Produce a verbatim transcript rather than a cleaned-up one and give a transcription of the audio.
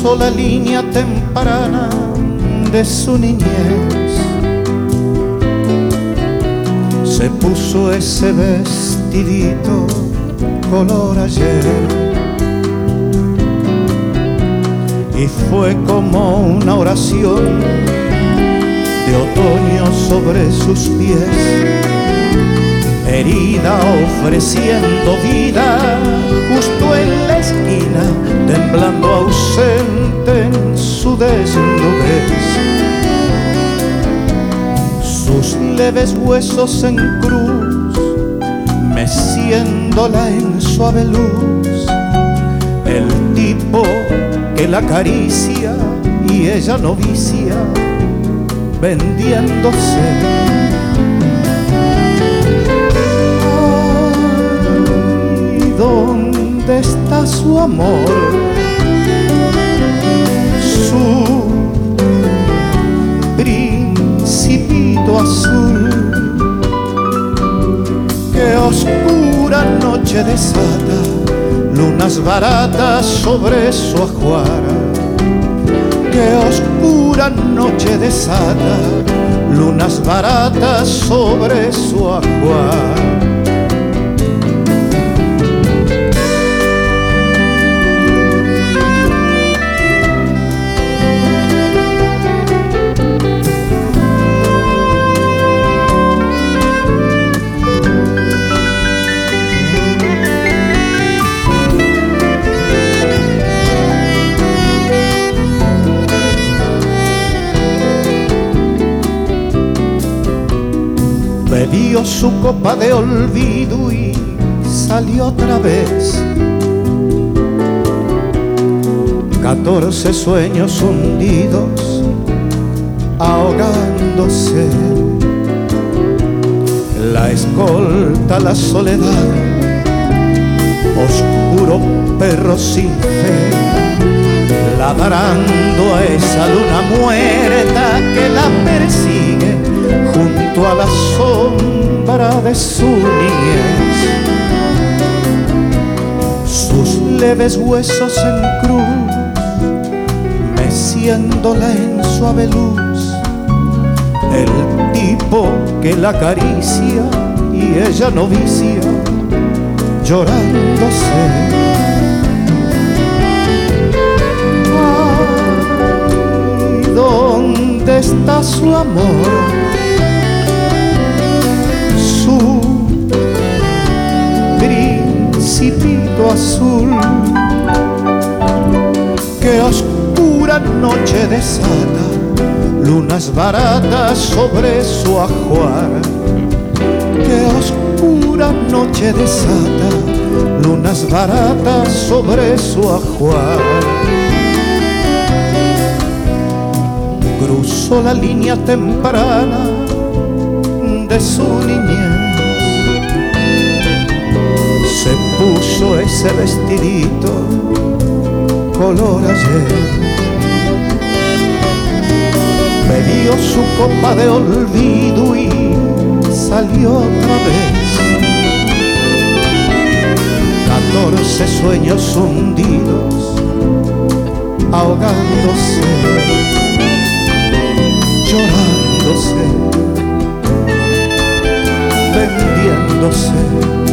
cruzó la línea temprana de su niñez. Se puso ese vestidito color ayer y fue como una oración de otoño sobre sus pies, herida ofreciendo vida justo en la esquina, temblando ausente en su desnudez. Sus leves huesos en cruz, meciéndola en suave luz, el tipo que la acaricia y ella novicia, vendiéndose. Ay, ¿dónde está su amor? Su principito azul, que oscura noche desata lunas baratas sobre su ajuar. Que oscura noche desata lunas baratas sobre su ajuar. Bebió su copa de olvido y salió otra vez. Catorce sueños hundidos, ahogándose. La escolta la soledad, oscuro perro sin fe, ladrando a esa luna muerta que la persigue junto a la sombra de su niñez. Sus leves huesos en cruz, meciéndola en suave luz, el tipo que la acaricia y ella novicia, llorándose. Ay, ¿dónde está su amor? Su principito azul, que oscura noche desata lunas baratas sobre su ajuar. Que oscura noche desata lunas baratas sobre su ajuar. Cruzó la línea temprana de su niñez, se puso ese vestidito color ayer, bebió su copa de olvido y salió otra vez. Catorce sueños hundidos, ahogándose, llorándose, vendiéndose.